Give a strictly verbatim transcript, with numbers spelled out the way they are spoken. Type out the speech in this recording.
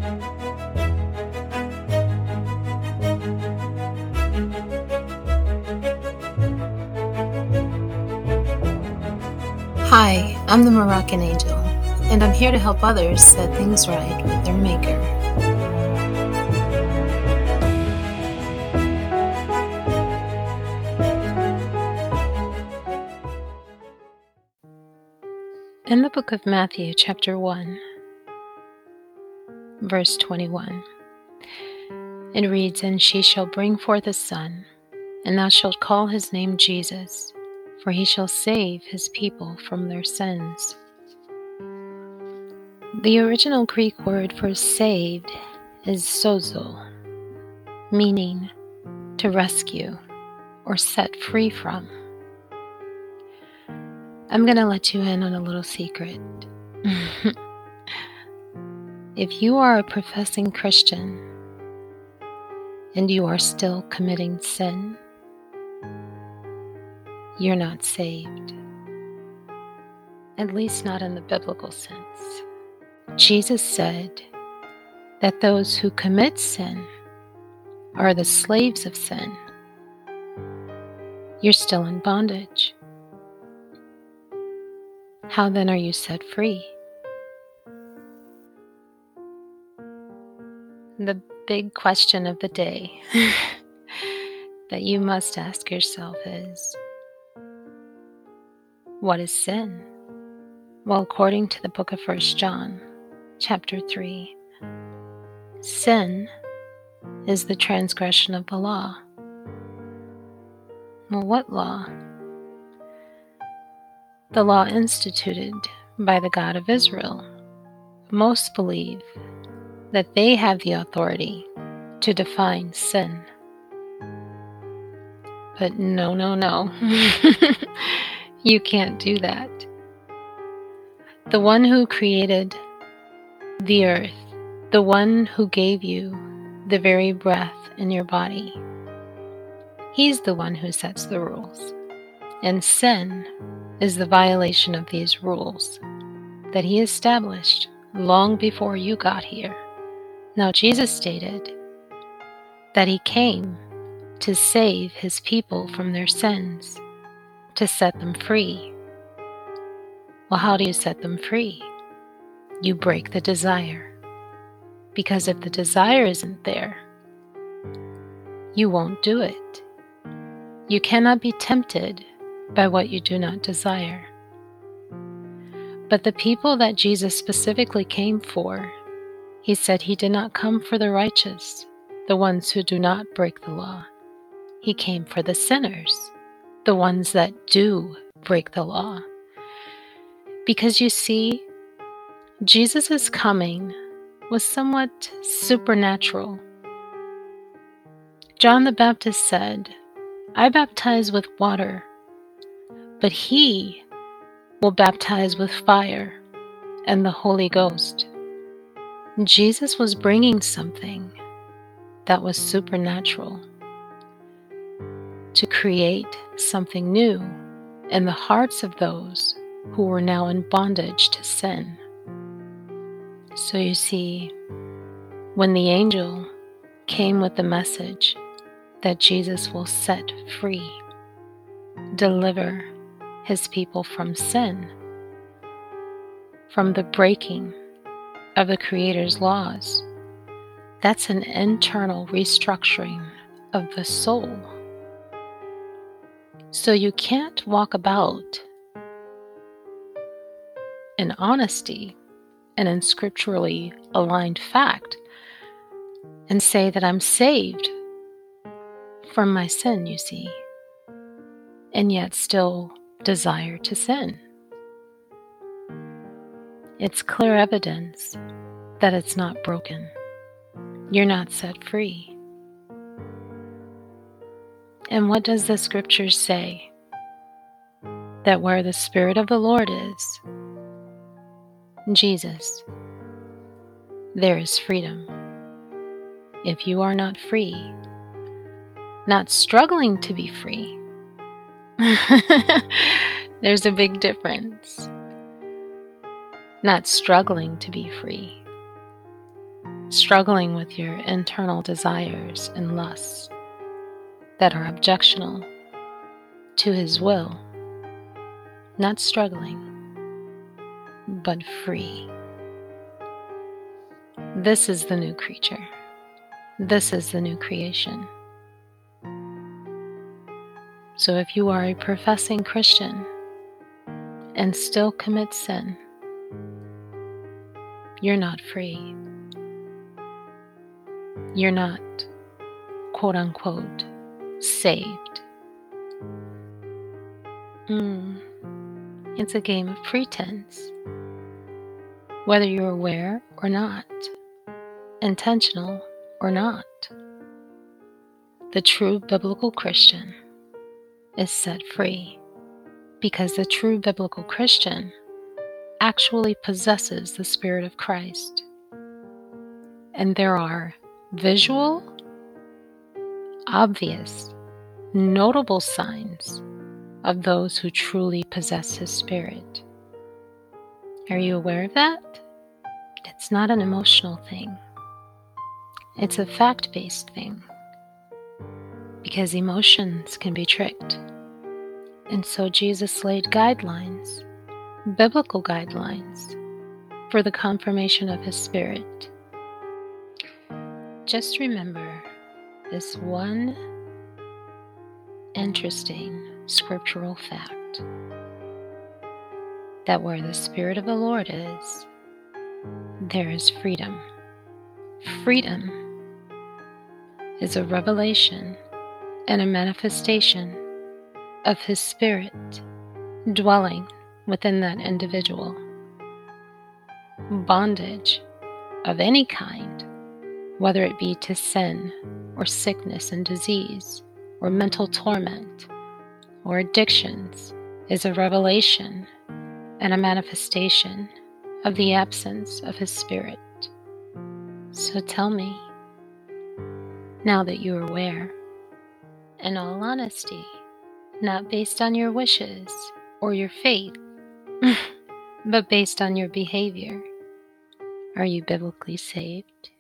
Hi, I'm the Moroccan Angel, and I'm here to help others set things right with their Maker. In the book of Matthew, chapter one, verse twenty-one, it reads, "And she shall bring forth a son, and thou shalt call his name Jesus, for he shall save his people from their sins." The original Greek word for saved is sozo, meaning to rescue or set free from. I'm going to let you in on a little secret. If you are a professing Christian and you are still committing sin, you're not saved. At least not in the biblical sense. Jesus said that those who commit sin are the slaves of sin. You're still in bondage. How then are you set free? The big question of the day that you must ask yourself is, what is sin? Well, according to the book of First John, chapter three, sin is the transgression of the law. Well, what law? The law instituted by the God of Israel. Most believe that they have the authority to define sin. But no, no, no. You can't do that. The one who created the earth, the one who gave you the very breath in your body, he's the one who sets the rules. And sin is the violation of these rules that he established long before you got here. Now, Jesus stated that he came to save his people from their sins, to set them free. Well, how do you set them free? You break the desire. Because if the desire isn't there, you won't do it. You cannot be tempted by what you do not desire. But the people that Jesus specifically came for, he said he did not come for the righteous, the ones who do not break the law. He came for the sinners, the ones that do break the law. Because you see, Jesus' coming was somewhat supernatural. John the Baptist said, "I baptize with water, but he will baptize with fire and the Holy Ghost." Jesus was bringing something that was supernatural to create something new in the hearts of those who were now in bondage to sin. So you see, when the angel came with the message that Jesus will set free, deliver his people from sin, from the breaking of the Creator's laws, that's an internal restructuring of the soul. So you can't walk about in honesty and in scripturally aligned fact and say that I'm saved from my sin, you see, and yet still desire to sin. It's clear evidence that it's not broken. You're not set free. And what does the scriptures say? That where the Spirit of the Lord is, Jesus, there is freedom. If you are not free, not struggling to be free, there's a big difference. Not struggling to be free, struggling with your internal desires and lusts that are objectional to His will, not struggling, but free. This is the new creature. This is the new creation. So if you are a professing Christian and still commit sin, you're not free. You're not, quote unquote, saved. Mm. It's a game of pretense. Whether you're aware or not, intentional or not, the true biblical Christian is set free, because the true biblical Christian actually possesses the Spirit of Christ. And there are visual, obvious, notable signs of those who truly possess His Spirit. Are you aware of that? It's not an emotional thing. It's a fact-based thing. Because emotions can be tricked. And so Jesus laid guidelines, biblical guidelines, for the confirmation of His Spirit. Just remember this one interesting scriptural fact, that where the Spirit of the Lord is, there is freedom. Freedom is a revelation and a manifestation of His Spirit dwelling within that individual. Bondage of any kind, whether it be to sin or sickness and disease or mental torment or addictions, is a revelation and a manifestation of the absence of His Spirit. So tell me, now that you are aware, in all honesty, not based on your wishes or your faith, but based on your behavior, are you biblically saved?